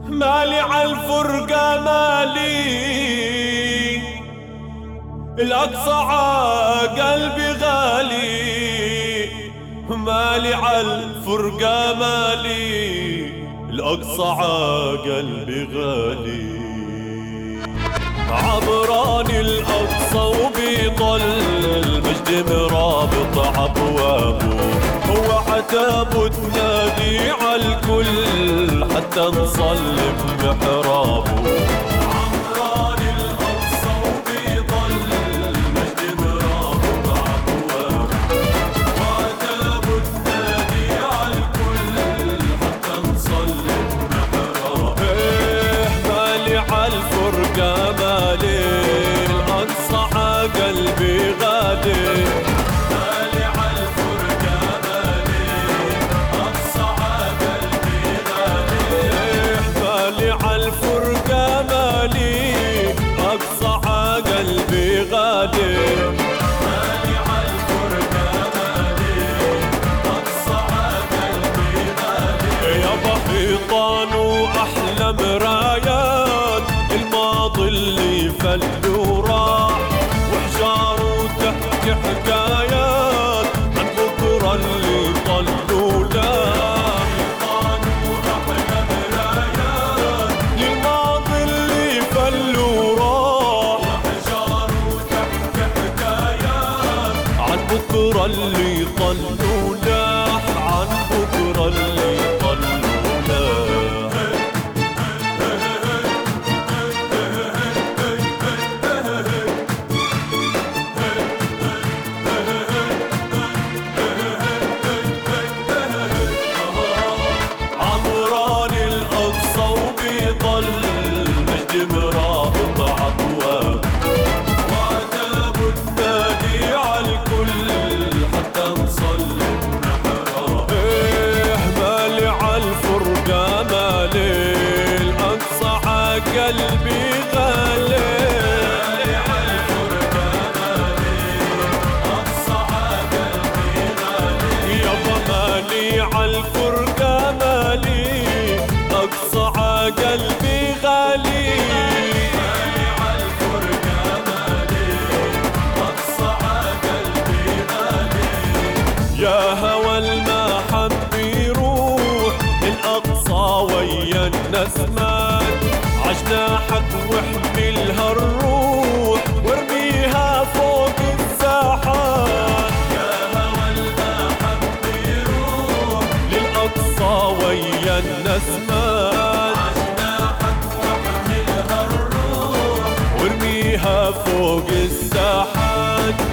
مالي عالفرقة مالي، الأقصى عقلبي غالي. مالي عالفرقة مالي، الأقصى عقلبي غالي. عبراني الأقصى وبيضل المجد مرابط عبوابه، هو عتابه تنادي عالكل حتى نصلي بمحرابه. عبراني الأقصى وبيضل المجد مرابط عبوابه، وعتابه تنادي عالكل حتى نصلي بمحرابه. مالي عالفرقة مالي، الأقصى عقلبي غالي. مالي عالفرقة مالي، الأقصى عقلبي غالي. مالي عالفرقة مالي، الأقصى عقلبي غالي. مالي عالفرقة مالي، الأقصى عقلبي غالي. يابا حيطان وأحلى مرايات، الماضي اللي فل وراح، وحجار وتحكي حكايات عن بكرة اللي طل ولاح. حيطان وأحلى مرايات، للماضي اللي فل وراح، وحجار وتحكي حكايات عن بكرة اللي طل ولاح، عن بكرة اللي طل ولاح. عمراني الأقصى وبيضل المجد مرابط عبواب، وعتابه تنادي عالكل حتى نصلي بمحراب. مالي عالفرقة مالي، الأقصى عقلبي غالي. مالي عالفرقة مالي، الأقصى عقلبي غالي. يابا مالي عالفرقة مالي، أقصى عقلبي غالي. مالي عالفرقة مالي، أقصى عقلبي غالي. يا هوى الما حب يروح الأقصى ويا النسمات، عجناحك واحملها الروح وارميها فوق الساحات. يا هوى الما حب يروح للأقصى ويا النسمات، عجناحك واحملها الروح وارميها فوق الساحات.